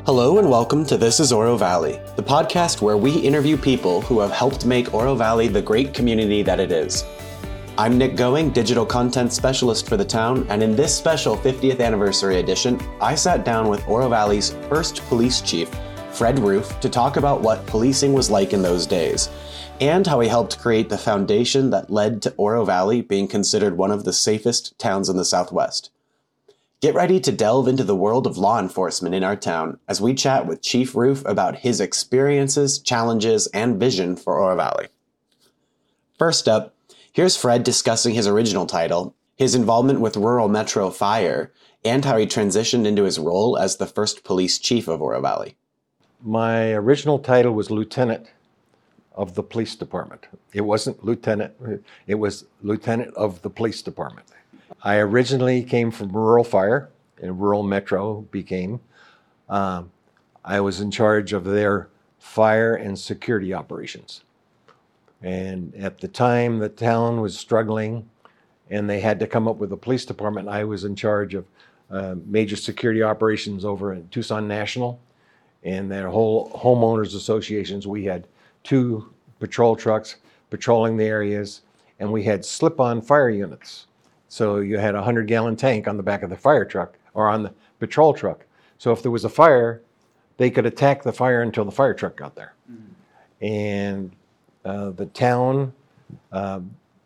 Hello and welcome to This is Oro Valley, the podcast where we interview people who have helped make Oro Valley the great community that it is. I'm Nick Going, digital content specialist for the town, and in this special 50th anniversary edition, I sat down with Oro Valley's first police chief, Fred Roof, to talk about what policing was like in those days, and how he helped create the foundation that led to Oro Valley being considered one of the safest towns in the Southwest. Get ready to delve into the world of law enforcement in our town as we chat with Chief Roof about his experiences, challenges, and vision for Oro Valley. First up, here's Fred discussing his original title, his involvement with Rural Metro Fire, and how he transitioned into his role as the first police chief of Oro Valley. My original title was Lieutenant of the Police Department. It wasn't Lieutenant, it was Lieutenant of the Police Department. I originally came from Rural Fire, and Rural Metro became. I was in charge of their fire and security operations. And at the time, the town was struggling, and they had to come up with a police department. I was in charge of major security operations over at Tucson National, and their whole homeowners associations. We had 2 patrol trucks patrolling the areas, and we had slip-on fire units. So you had a 100-gallon tank on the back of the fire truck or on the patrol truck. So if there was a fire, they could attack the fire until the fire truck got there. And the town I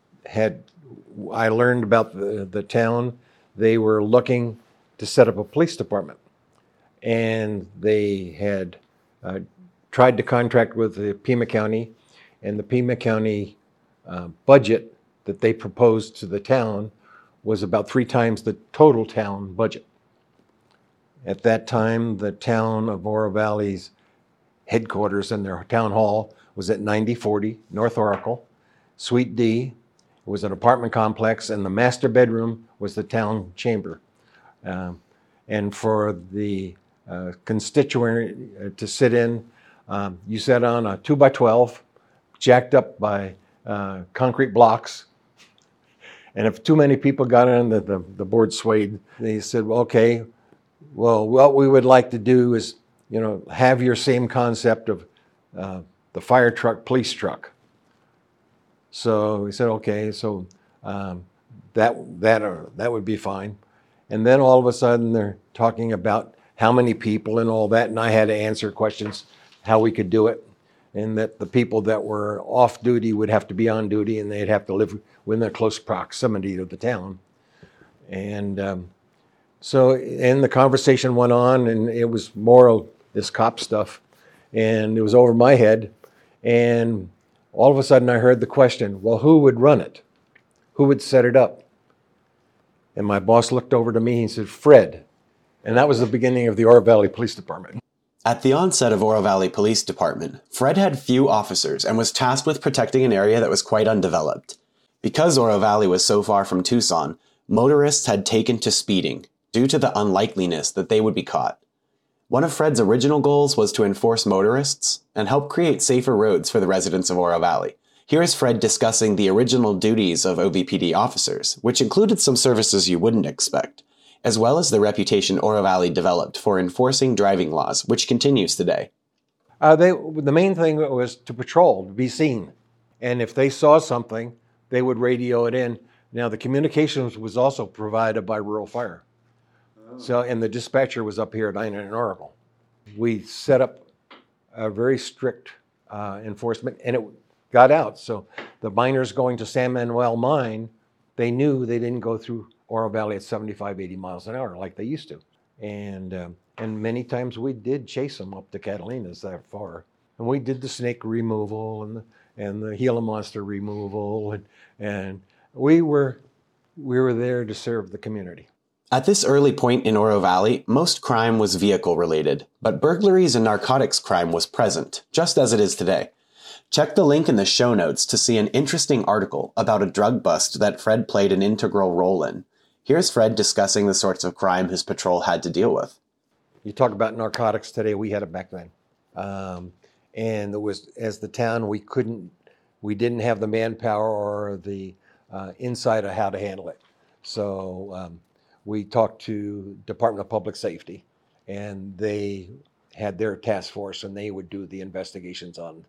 learned about the town. They were looking to set up a police department. And they had tried to contract with the Pima County, and the Pima County budget that they proposed to the town was about 3 times the total town budget. At that time, the town of Oro Valley's headquarters and their town hall was at 9040 North Oracle. Suite D was an apartment complex, and the master bedroom was the town chamber. And for the constituent to sit in, you sat on a 2x12, jacked up by concrete blocks. And if too many people got in, the board swayed. They said, well, okay, well, what we would like to do is, have your same concept of the fire truck, police truck. So we said, okay, so that would be fine. And then all of a sudden they're talking about how many people and all that, and I had to answer questions how we could do it, and that the people that were off duty would have to be on duty, and they'd have to live within a close proximity to the town. And so the conversation went on, and it was more of this cop stuff, and it was over my head. And all of a sudden I heard the question, well, who would run it? Who would set it up? And my boss looked over to me and said, Fred. And that was the beginning of the Oro Valley Police Department. At the onset of Oro Valley Police Department, Fred had few officers and was tasked with protecting an area that was quite undeveloped. Because Oro Valley was so far from Tucson, motorists had taken to speeding, due to the unlikeliness that they would be caught. One of Fred's original goals was to enforce motorists and help create safer roads for the residents of Oro Valley. Here is Fred discussing the original duties of OVPD officers, which included some services you wouldn't expect, as well as the reputation Oro Valley developed for enforcing driving laws, which continues today. The main thing was to patrol, to be seen. And if they saw something, they would radio it in. Now, the communications was also provided by Rural Fire. So, and the dispatcher was up here at Ina and Oracle. We set up a very strict enforcement, and it got out. So the miners going to San Manuel Mine, they knew they didn't go through Oro Valley at 75, 80 miles an hour like they used to. And many times we did chase them up to Catalinas that far. And we did the snake removal and the Gila monster removal. And we were there to serve the community. At this early point in Oro Valley, most crime was vehicle-related, but burglaries and narcotics crime was present, just as it is today. Check the link in the show notes to see an interesting article about a drug bust that Fred played an integral role in. Here's Fred discussing the sorts of crime his patrol had to deal with. You talk about narcotics today, we had it back then. And it was, as the town, we didn't have the manpower or the insight of how to handle it. So we talked to Department of Public Safety, and they had their task force, and they would do the investigations on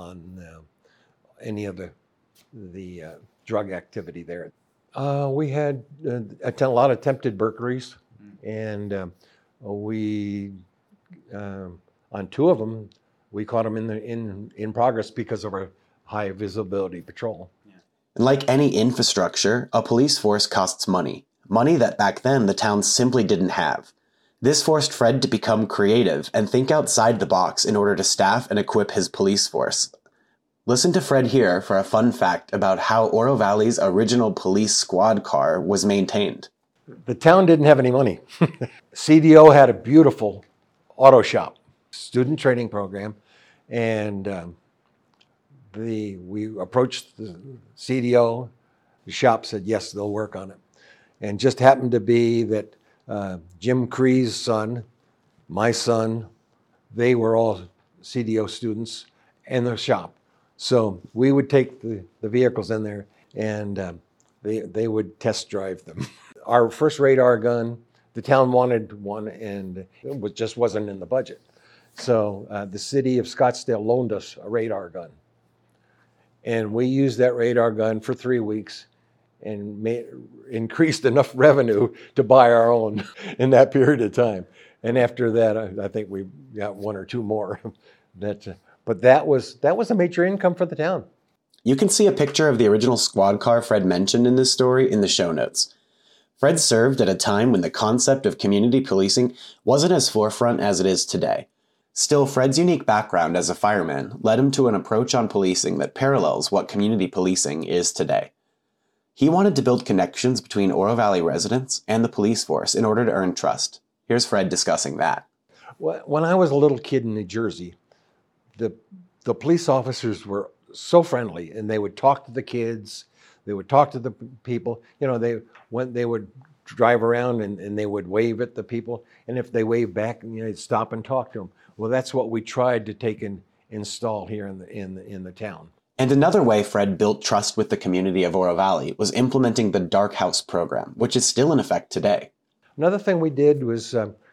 any of the drug activity there. We had a lot of attempted burglaries, and we on two of them we caught them in progress because of our high visibility patrol. And like any infrastructure, a police force costs money that back then the town simply didn't have. This forced Fred to become creative and think outside the box in order to staff and equip his police force. Listen to Fred here for a fun fact about how Oro Valley's original police squad car was maintained. The town didn't have any money. CDO had a beautiful auto shop, student training program, and we approached the CDO. The shop said, yes, they'll work on it. And just happened to be that Jim Cree's son, my son, they were all CDO students in the shop. So we would take the vehicles in there, and they would test drive them. Our first radar gun, the town wanted one, and it just wasn't in the budget. So the city of Scottsdale loaned us a radar gun. And we used that radar gun for 3 weeks and increased enough revenue to buy our own in that period of time. And after that, I think we got one or two more. But that was a major income for the town. You can see a picture of the original squad car Fred mentioned in this story in the show notes. Fred served at a time when the concept of community policing wasn't as forefront as it is today. Still, Fred's unique background as a fireman led him to an approach on policing that parallels what community policing is today. He wanted to build connections between Oro Valley residents and the police force in order to earn trust. Here's Fred discussing that. When I was a little kid in New Jersey, the police officers were so friendly, and they would talk to the kids, they would talk to the people. You know, they would drive around and they would wave at the people, and if they waved back, they'd stop and talk to them. Well, that's what we tried to take and install here in the town. And another way Fred built trust with the community of Oro Valley was implementing the Dark House program, which is still in effect today. Another thing we did was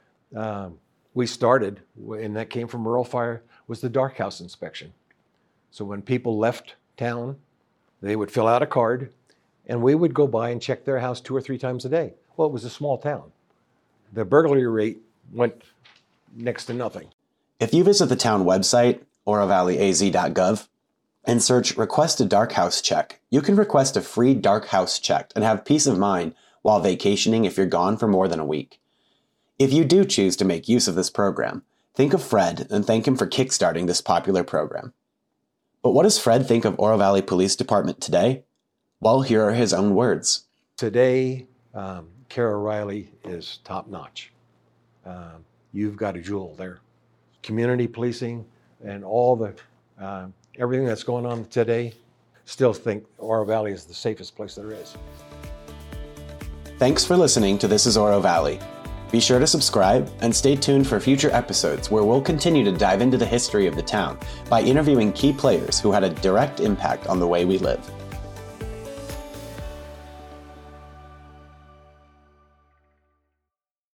we started, and that came from Rural Fire, was the Dark House inspection. So when people left town, they would fill out a card, and we would go by and check their house 2 or 3 times a day. Well, it was a small town. The burglary rate went next to nothing. If you visit the town website, orovalleyaz.gov, and search Request a Dark House Check, you can request a free Dark House check and have peace of mind while vacationing if you're gone for more than a week. If you do choose to make use of this program, think of Fred and thank him for kickstarting this popular program. But what does Fred think of Oro Valley Police Department today? Well, here are his own words. Today, Kara Riley is top-notch. You've got a jewel there. Community policing and all the everything that's going on today, still think Oro Valley is the safest place there is. Thanks for listening to This is Oro Valley. Be sure to subscribe and stay tuned for future episodes where we'll continue to dive into the history of the town by interviewing key players who had a direct impact on the way we live.